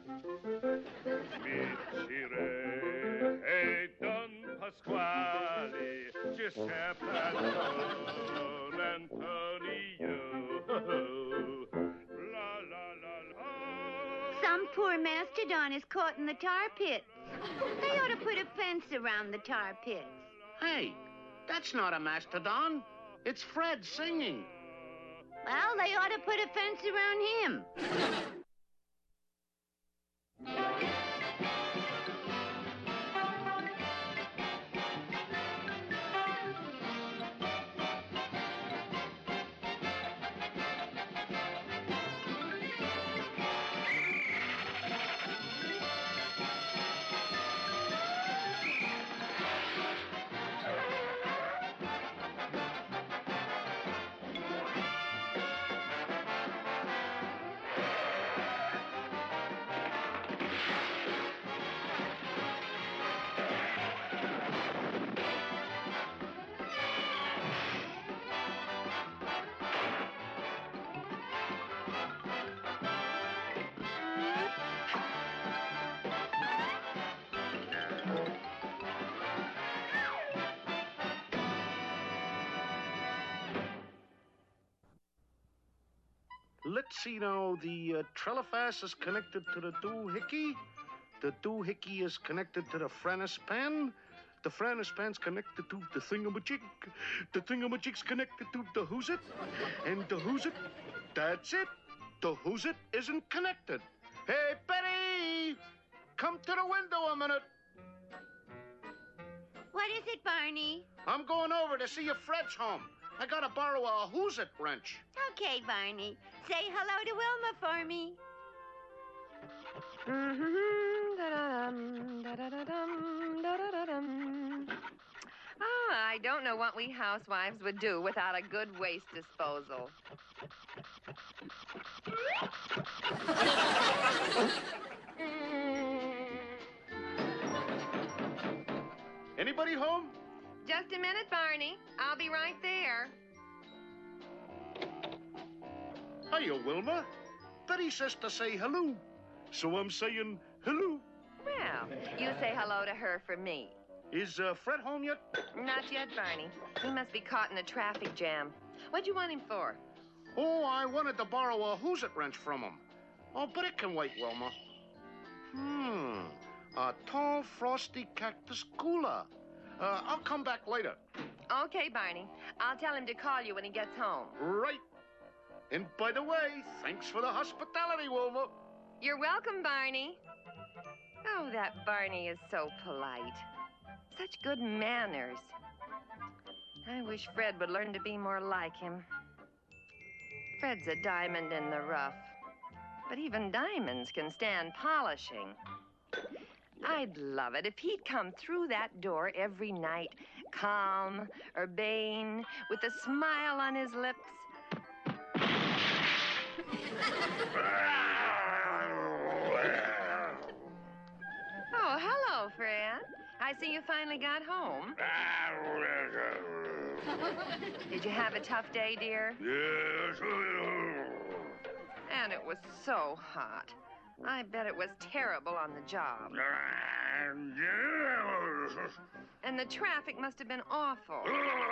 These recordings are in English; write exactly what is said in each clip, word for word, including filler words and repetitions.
Miserere e Don Pasquale, Giuseppe Don Antonio. La la la la. Some poor mastodon is caught in the tar pits. They ought to put a fence around the tar pits. Hey, that's not a mastodon. It's Fred singing. Well, they ought to put a fence around him. Let's see now. The uh, Trellifass is connected to the doohickey. The doohickey is connected to the Franispan. The Franispan's connected to the thingamajig. The thingamajig's connected to the who's it. And the who's it, that's it. The who's it isn't connected. Hey, Betty! Come to the window a minute. What is it, Barney? I'm going over to see if Fred's home. I gotta borrow a who's it wrench. Okay, Barney. Say hello to Wilma for me. Mm-hmm. Da-da-dum, da-da-da-dum, da-da-da-dum. Ah, I don't know what we housewives would do without a good waste disposal. Anybody home? Just a minute, Barney. I'll be right there. Hiya, Wilma. Betty says to say hello. So I'm saying hello. Well, you say hello to her for me. Is uh, Fred home yet? Not yet, Barney. He must be caught in a traffic jam. What'd you want him for? Oh, I wanted to borrow a who's it wrench from him. Oh, but it can wait, Wilma. Hmm. A tall, frosty cactus cooler. Uh, I'll come back later. Okay, Barney. I'll tell him to call you when he gets home. Right. And by the way, thanks for the hospitality, Wilma. You're welcome, Barney. Oh, that Barney is so polite. Such good manners. I wish Fred would learn to be more like him. Fred's a diamond in the rough. But even diamonds can stand polishing. I'd love it if he'd come through that door every night, calm, urbane, with a smile on his lips. Oh, hello, Fred. I see you finally got home. Did you have a tough day, dear? Yes. And it was so hot. I bet it was terrible on the job. And the traffic must have been awful.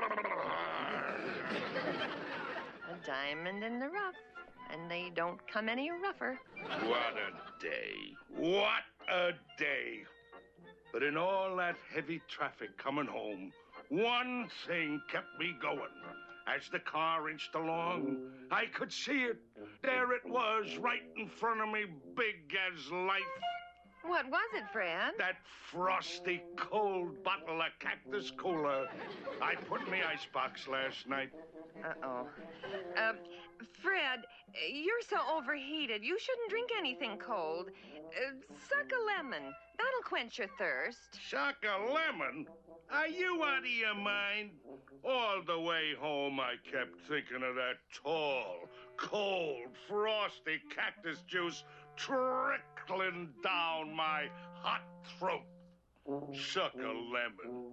A diamond in the rough, and they don't come any rougher. What a day. What a day. But in all that heavy traffic coming home, one thing kept me going. As the car inched along, I could see it. There it was, right in front of me, big as life. What was it, Fred? That frosty, cold bottle of Cactus Cola I put in the icebox last night. Uh-oh. Uh, Fred, you're so overheated. You shouldn't drink anything cold. Uh, suck a lemon. That'll quench your thirst. Suck a lemon? Are you out of your mind? All the way home, I kept thinking of that tall, cold, frosty cactus juice trickling down my hot throat. Suck a lemon.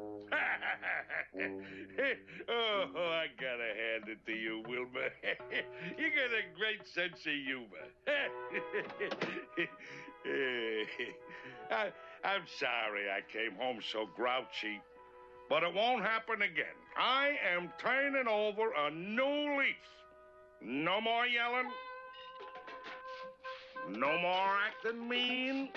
Oh, I gotta hand it to you, Wilma. You got a great sense of humor. I, I'm sorry I came home so grouchy, but it won't happen again. I am turning over a new leaf. No more yelling. No more acting mean.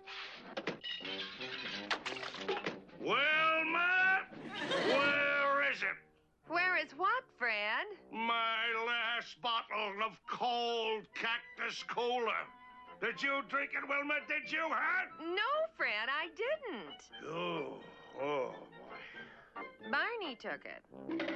Wilma, where is it? Where is what, Fred? My last bottle of cold cactus cola. Did you drink it, Wilma? Did you, huh? No, Fred, I didn't. Oh, oh, boy. Barney took it.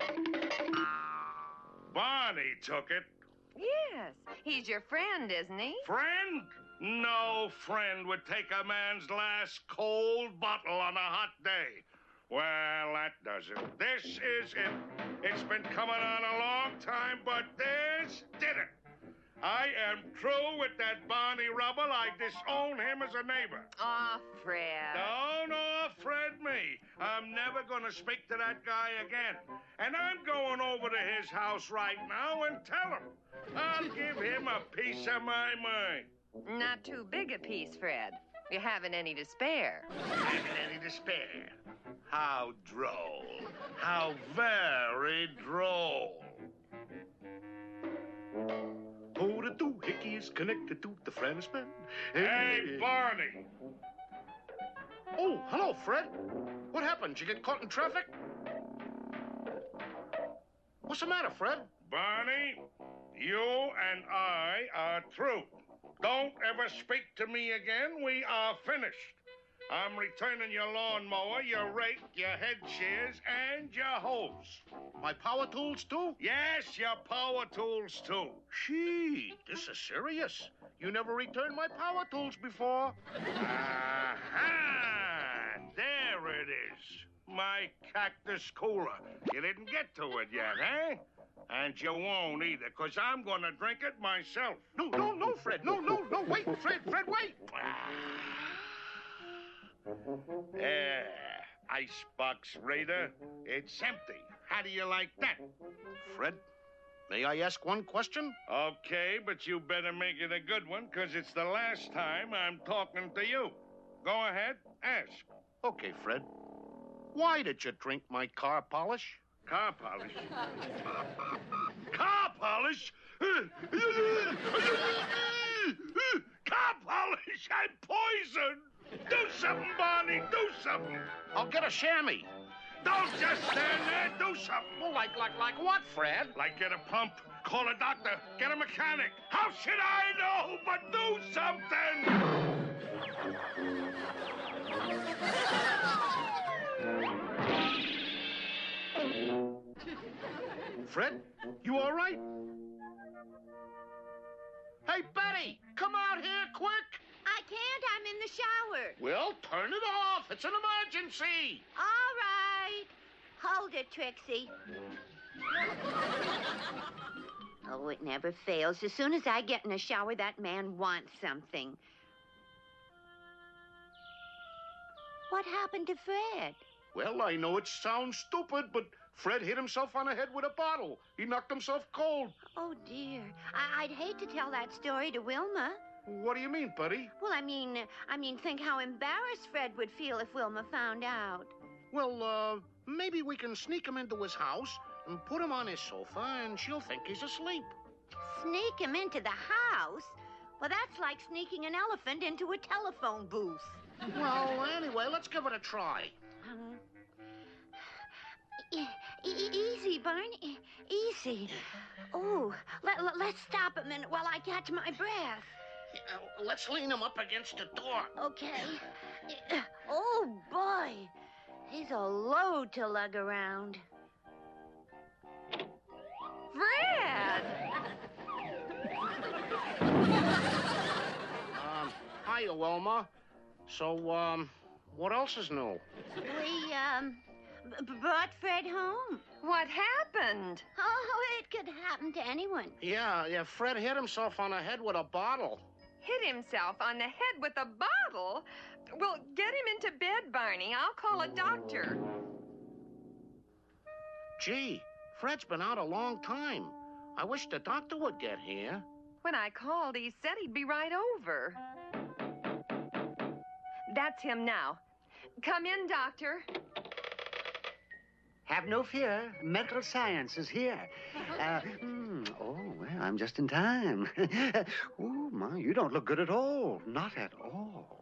Barney took it. Yes, he's your friend, isn't he? Friend? No friend would take a man's last cold bottle on a hot day. Well, that does it. This is it. It's been coming on a long time, but this did it. I am through with that Barney Rubble. I disown him as a neighbor. Aw, Fred. No, no, Fred me. I'm never going to speak to that guy again. And I'm going over to his house right now and tell him. I'll give him a piece of my mind. Not too big a piece, Fred. You haven't any to spare. Haven't any to spare. How droll. How very droll. Oh, the doohickey is connected to the Friends Band. Hey, Barney. Oh, hello, Fred. What happened? Did you get caught in traffic? What's the matter, Fred? Barney, you and I are through. Don't ever speak to me again. We are finished. I'm returning your lawnmower, your rake, your head shears, and your hose. My power tools, too? Yes, your power tools, too. Gee, this is serious. You never returned my power tools before. Aha! There it is. My cactus cooler. You didn't get to it yet, eh? And you won't either, because I'm going to drink it myself. No, no, no, Fred. No, no, no. Wait, Fred, Fred, wait. Yeah, icebox Raider. It's empty. How do you like that? Fred, may I ask one question? Okay, but you better make it a good one, because it's the last time I'm talking to you. Go ahead, ask. Okay, Fred. Why did you drink my car polish? Car polish? Car polish? Car polish? I'm poisoned! Do something, Barney, do something! I'll get a chamois. Don't just stand there, do something! Well, like, like, like what, Fred? Like get a pump, call a doctor, get a mechanic. How should I know but do something? Fred, you all right? Hey, Betty, come out here quick. I can't. I'm in the shower. Well, turn it off. It's an emergency. All right. Hold it, Trixie. Oh, it never fails. As soon as I get in the shower, that man wants something. What happened to Fred? Well, I know it sounds stupid, but Fred hit himself on the head with a bottle. He knocked himself cold. Oh, dear. I- I'd hate to tell that story to Wilma. What do you mean, Betty? Well, I mean, I mean, think how embarrassed Fred would feel if Wilma found out. Well, uh, maybe we can sneak him into his house and put him on his sofa, and she'll think he's asleep. Sneak him into the house? Well, that's like sneaking an elephant into a telephone booth. Well, anyway, let's give it a try. Um, e- e- easy, Barney. E- easy. Oh, let, let, let's stop a minute while I catch my breath. Uh, let's lean him up against the door. Okay. Oh, boy. He's a load to lug around. Fred! Um, hiya, Wilma. So, um, what else is new? We, um, b- brought Fred home. What happened? Oh, it could happen to anyone. Yeah, yeah, Fred hit himself on the head with a bottle. hit himself on the head with a bottle? Well, get him into bed, Barney. I'll call a doctor. Gee, Fred's been out a long time. I wish the doctor would get here. When I called, he said he'd be right over. That's him now. Come in, doctor. Have no fear. Medical science is here. Uh, hmm, oh, well, I'm just in time. Oh, my, you don't look good at all. Not at all.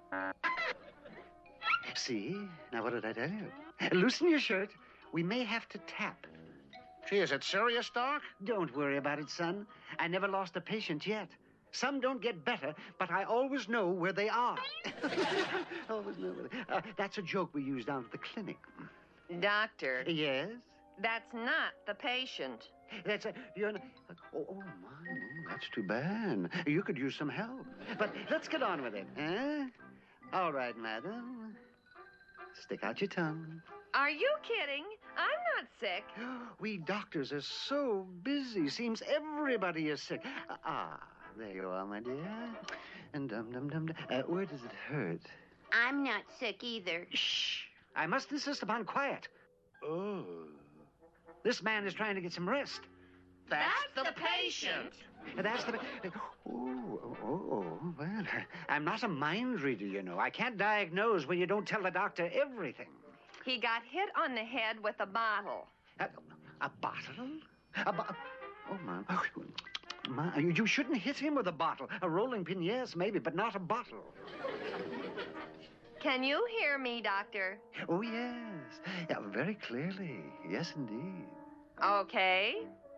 See? Now, what did I tell you? Loosen your shirt. We may have to tap. Gee, is it serious, Doc? Don't worry about it, son. I never lost a patient yet. Some don't get better, but I always know where they are. Always know where they... Uh, that's a joke we use down at the clinic. Doctor. Yes? That's not the patient. That's a... You're not... Oh, oh, my. That's too bad. You could use some help. But let's get on with it, eh? All right, madam. Stick out your tongue. Are you kidding? I'm not sick. We doctors are so busy. Seems everybody is sick. Ah, there you are, my dear. And dum dum dum. dum. Uh, where does it hurt? I'm not sick either. Shh. I must insist upon quiet. Oh. This man is trying to get some rest. That's, That's the patient. That's the... Oh, oh, oh, well, I'm not a mind reader, you know. I can't diagnose when you don't tell the doctor everything. He got hit on the head with a bottle. A, a bottle? A bo- Oh, my. my. You, you shouldn't hit him with a bottle. A rolling pin, yes, maybe, but not a bottle. Can you hear me, doctor? Oh, yes. Yeah, very clearly. Yes, indeed. Okay.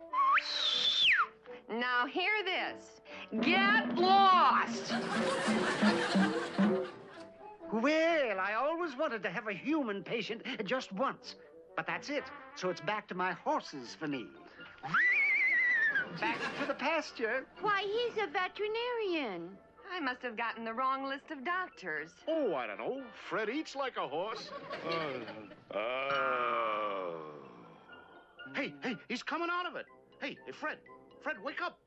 Now hear this. Get lost! Well, I always wanted to have a human patient just once. But that's it. So it's back to my horses for me. Back to the pasture. Why, he's a veterinarian. I must have gotten the wrong list of doctors. Oh, I don't know. Fred eats like a horse. Uh, oh. Hey, hey, he's coming out of it. Hey, hey, Fred. Fred, wake up.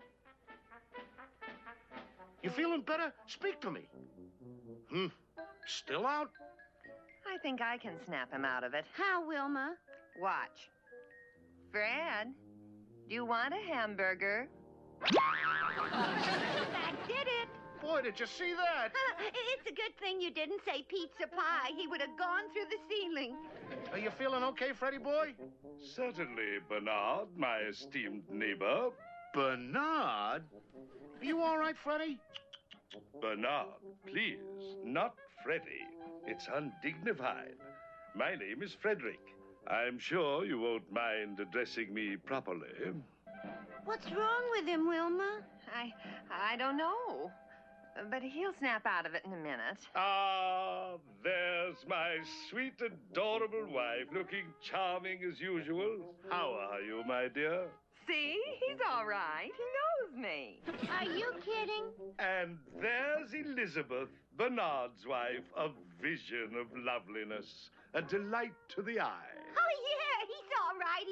You feeling better? Speak to me. Hmm. Still out? I think I can snap him out of it. How, Wilma? Watch. Fred, do you want a hamburger? That did it. Boy, did you see that? It's a good thing you didn't say pizza pie. He would have gone through the ceiling. Are you feeling okay, Freddie boy? Certainly, Bernard, my esteemed neighbor. Bernard? Are you all right, Freddie? Bernard, please, not Freddie. It's undignified. My name is Frederick. I'm sure you won't mind addressing me properly. What's wrong with him, Wilma? I I don't know. But he'll snap out of it in a minute. Ah, there's my sweet, adorable wife, looking charming as usual. How are you, my dear? See? He's all right. He knows me. Are you kidding? And there's Elizabeth, Bernard's wife, a vision of loveliness, a delight to the eye. Oh, yeah, he's all right.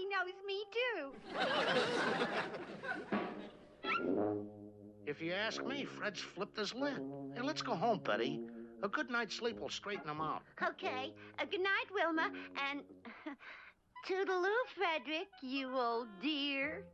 He knows me, too. If you ask me, Fred's flipped his lid. Hey, let's go home, Betty. A good night's sleep will straighten him out. Okay. Uh, good night, Wilma. And toodaloo, Frederick, you old dear.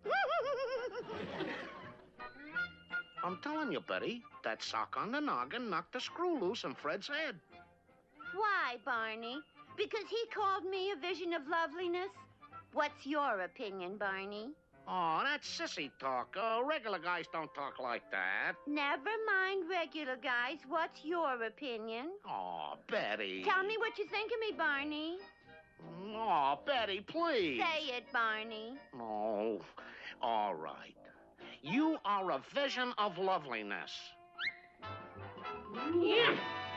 I'm telling you, Betty, that sock on the noggin knocked the screw loose in Fred's head. Why, Barney? Because he called me a vision of loveliness? What's your opinion, Barney? Oh, that's sissy talk. Uh, regular guys don't talk like that. Never mind regular guys. What's your opinion? Oh, Betty. Tell me what you think of me, Barney. Oh, Betty, please. Say it, Barney. Oh, all right. You are a vision of loveliness. Yeah.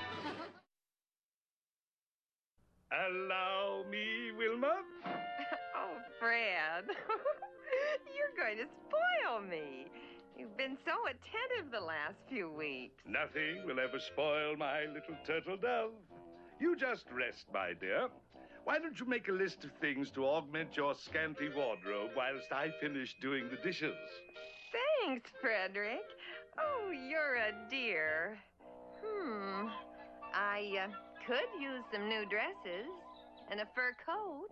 Allow me, Wilma. Oh, Fred. You're going to spoil me. You've been so attentive the last few weeks. Nothing will ever spoil my little turtle dove. You just rest, my dear. Why don't you make a list of things to augment your scanty wardrobe whilst I finish doing the dishes? Thanks, Frederick. Oh, you're a dear. Hmm. I uh, could use some new dresses and a fur coat.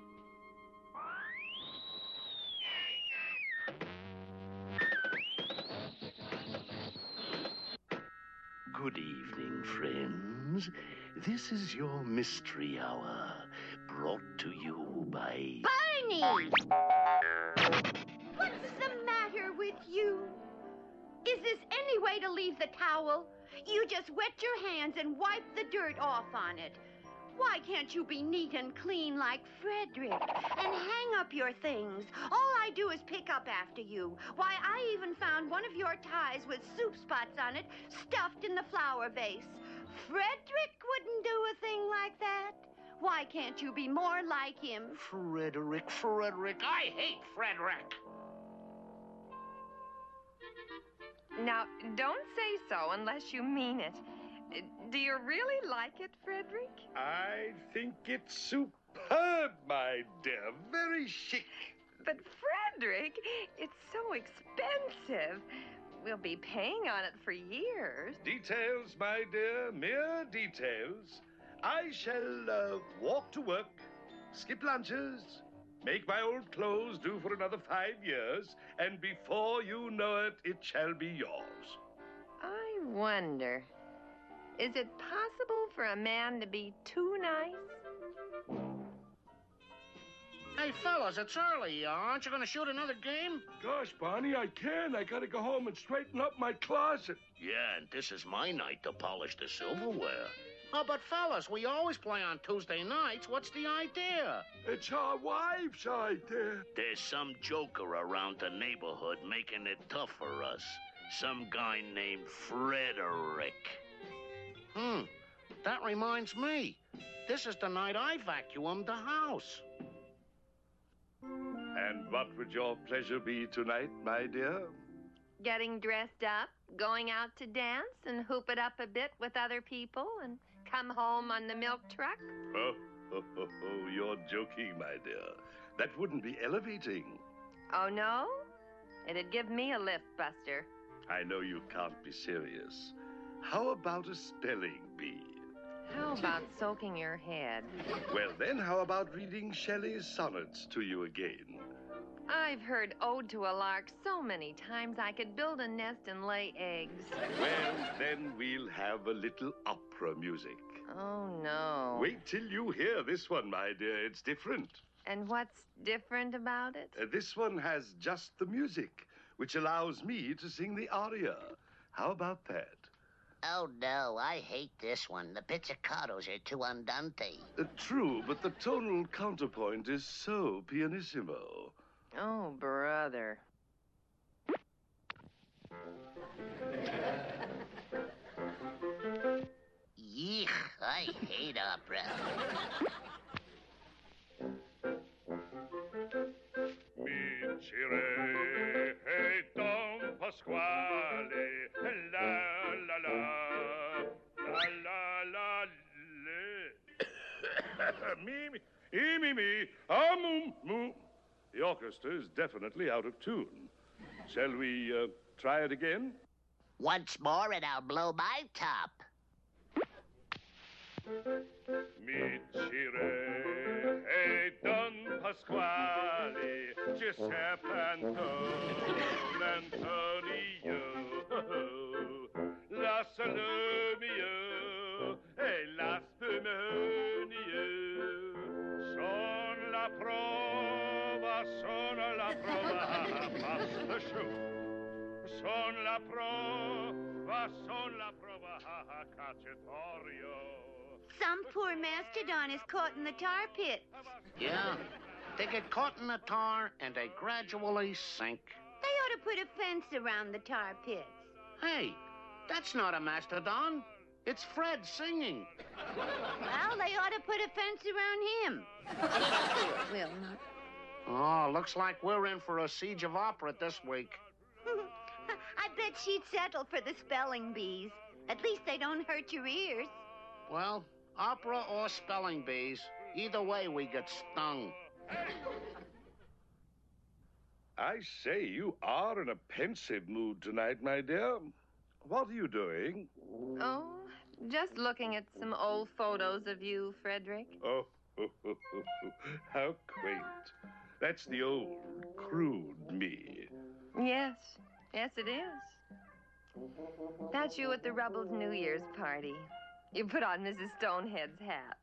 Good evening, friends. This is your mystery hour, brought to you by... Barney! What's the matter with you? Is this any way to leave the towel? You just wet your hands and wipe the dirt off on it. Why can't you be neat and clean like Frederick and hang up your things? All I do is pick up after you. Why, I even found one of your ties with soup spots on it stuffed in the flower vase. Frederick wouldn't do a thing like that. Why can't you be more like him? Frederick, Frederick. I hate Frederick. Now, don't say so unless you mean it. Uh, Do you really like it, Frederick? I think it's superb, my dear. Very chic. But, Frederick, it's so expensive. We'll be paying on it for years. Details, my dear, mere details. I shall uh, walk to work, skip lunches, make my old clothes do for another five years, and before you know it, it shall be yours. I wonder, is it possible for a man to be too nice? Hey, fellas, it's early. Uh, aren't you going to shoot another game? Gosh, Barney, I can't. I gotta go home and straighten up my closet. Yeah, and this is my night to polish the silverware. Oh, but fellas, we always play on Tuesday nights. What's the idea? It's our wives' idea. There's some joker around the neighborhood making it tough for us. Some guy named Frederick. Hmm, that reminds me. This is the night I vacuumed the house. And what would your pleasure be tonight, my dear? Getting dressed up, going out to dance, and hoop it up a bit with other people, and come home on the milk truck? Oh, oh, oh, oh, you're joking, my dear. That wouldn't be elevating. Oh, no? It'd give me a lift, Buster. I know you can't be serious. How about a spelling bee? How about soaking your head? Well, then, how about reading Shelley's sonnets to you again? I've heard Ode to a Lark so many times I could build a nest and lay eggs. Well, then we'll have a little opera music. Oh, no. Wait till you hear this one, my dear. It's different. And what's different about it? Uh, this one has just the music, which allows me to sing the aria. How about that? Oh, no, I hate this one. The pizzicatos are too andante. Uh, true, but the tonal counterpoint is so pianissimo. Oh, brother. Yeesh, I hate opera. Vincere e Don Pasquale, la la la, la la la le. Me, me, e, me, me, ah, moo, moo. The orchestra is definitely out of tune. Shall we uh, try it again? Once more and I'll blow my top. Micire e Don Pasquale, Giuseppe Anton, Antonio, la Salomio e la Spumonier. Son la prova, son la prova, pass the show. Son la prova, son la prova, cacciatorio. Some poor mastodon is caught in the tar pit. Yeah, they get caught in the tar and they gradually sink. They ought to put a fence around the tar pits. Hey, that's not a mastodon. It's Fred singing. Well, they ought to put a fence around him. Will not. Oh, looks like we're in for a siege of opera this week. I bet she'd settle for the spelling bees. At least they don't hurt your ears. Well, opera or spelling bees, either way we get stung. I say, you are in a pensive mood tonight, my dear. What are you doing? Oh, just looking at some old photos of you, Frederick. Oh, how quaint. That's the old, crude me. Yes, yes, it is. That's you at the Rubbles New Year's party. You put on Missus Stonehead's hat.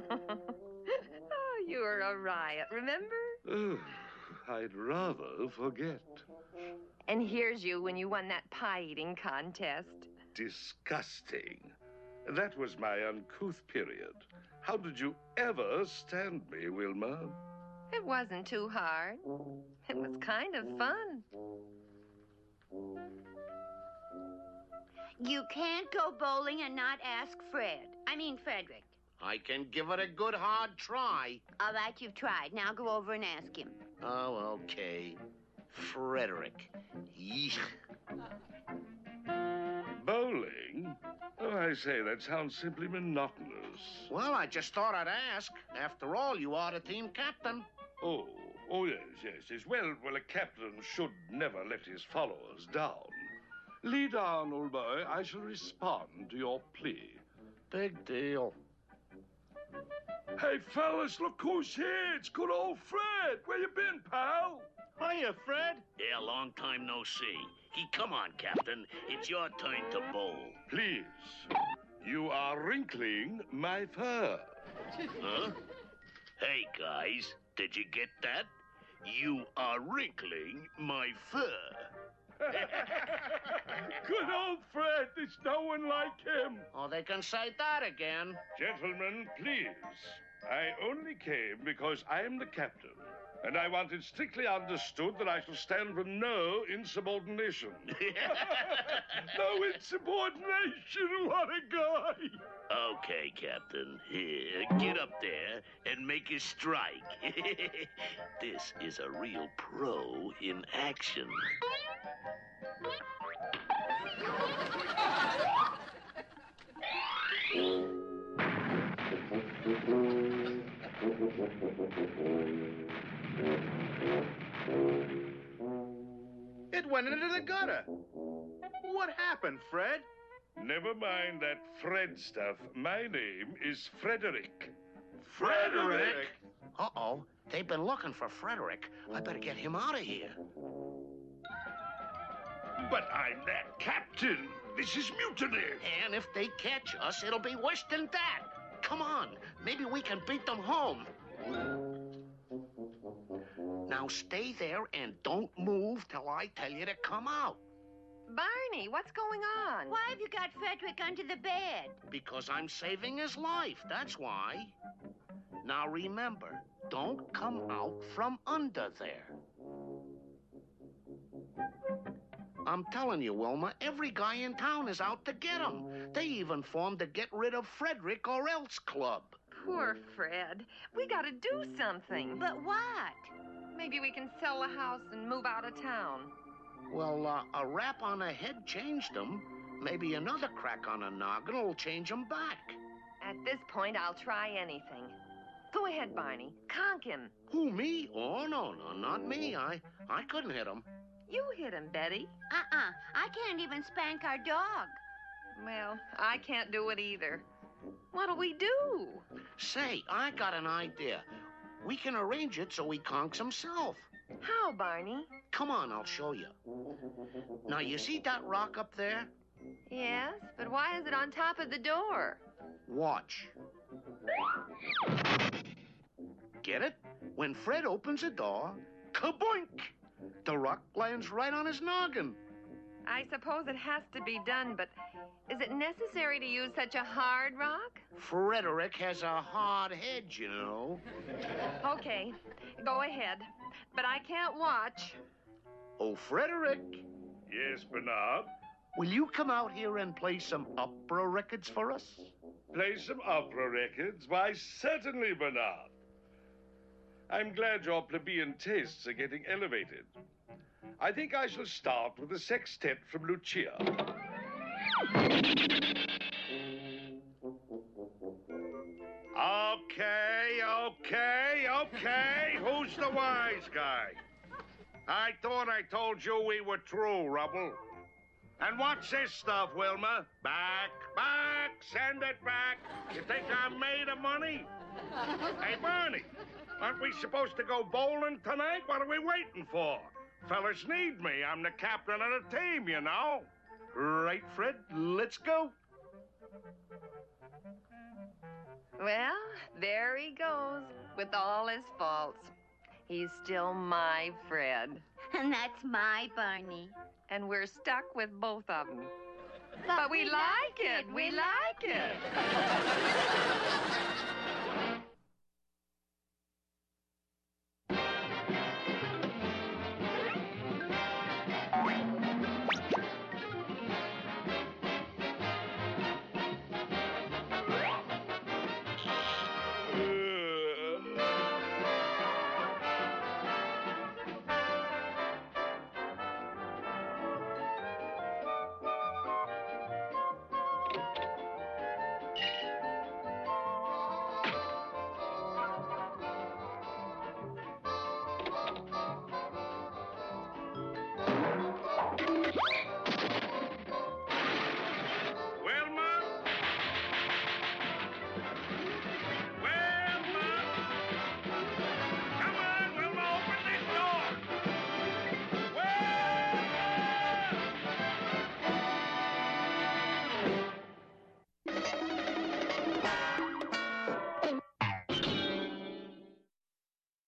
Oh, you were a riot, remember? Oh, I'd rather forget. And here's you when you won that pie-eating contest. Disgusting. That was my uncouth period. How did you ever stand me, Wilma? It wasn't too hard. It was kind of fun. You can't go bowling and not ask Fred. I mean, Frederick. I can give it a good hard try. All right, you've tried. Now go over and ask him. Oh, okay. Frederick. Yeesh. Bowling? Oh, I say, that sounds simply monotonous. Well, I just thought I'd ask. After all, you are the team captain. Oh, oh, yes, yes, yes. Well, well, a captain should never let his followers down. Lead on, old boy. I shall respond to your plea. Big deal. Hey, fellas, look who's here. It's good old Fred. Where you been, pal? Hiya, Fred. Yeah, long time no see. He, come on, Captain. It's your turn to bowl. Please. You are wrinkling my fur. Huh? Hey, guys, did you get that? You are wrinkling my fur. Good old Fred. There's no one like him. Oh, they can say that again. Gentlemen, please. I only came because I am the captain, and I want it strictly understood that I shall stand for no insubordination. No insubordination, what a guy! Okay, Captain. Here, get up there and make a strike. This is a real pro in action. It went into the gutter. What happened, Fred? Never mind that Fred stuff. My name is Frederick. Frederick? Uh-oh. They've been looking for Frederick. I better get him out of here. But I'm that captain. This is mutiny. And if they catch us, it'll be worse than that. Come on. Maybe we can beat them home. Now stay there and don't move till I tell you to come out. Barney, what's going on? Why have you got Frederick under the bed? Because I'm saving his life, that's why. Now remember, don't come out from under there. I'm telling you, Wilma, every guy in town is out to get him. They even formed a Get Rid of Frederick or Else club. Poor Fred. We gotta do something. But what? Maybe we can sell the house and move out of town. Well, uh, a rap on the head changed him. Maybe another crack on the noggin will change him back. At this point, I'll try anything. Go ahead, Barney. Conk him. Who, me? Oh, no, no, not me. I, I couldn't hit him. You hit him, Betty. Uh-uh. I can't even spank our dog. Well, I can't do it either. What'll we do? Say, I got an idea. We can arrange it so he conks himself. How, Barney? Come on, I'll show you. Now, you see that rock up there? Yes, but why is it on top of the door? Watch. Get it? When Fred opens the door, kaboink! The rock lands right on his noggin. I suppose it has to be done, but is it necessary to use such a hard rock? Frederick has a hard head, you know. Okay, go ahead. But I can't watch. Oh, Frederick, Yes, Bernard. will you come out here and play some opera records for us? Play some opera records? Why, certainly, Bernard. I'm glad your plebeian tastes are getting elevated. I think I shall start with a sextet from Lucia. Okay, okay, okay. Who's the wise guy? I thought I told you we were through, Rubble. And what's this stuff, Wilma? Back, back, send it back. You think I'm made of money? Hey, Barney, aren't we supposed to go bowling tonight? What are we waiting for? Fellas need me. I'm the captain of the team, you know. Right, Fred, let's go. Well, there he goes, with all his faults. He's still my Fred. And that's my Barney. And we're stuck with both of them. But, but we, we like, like it. it. We like it.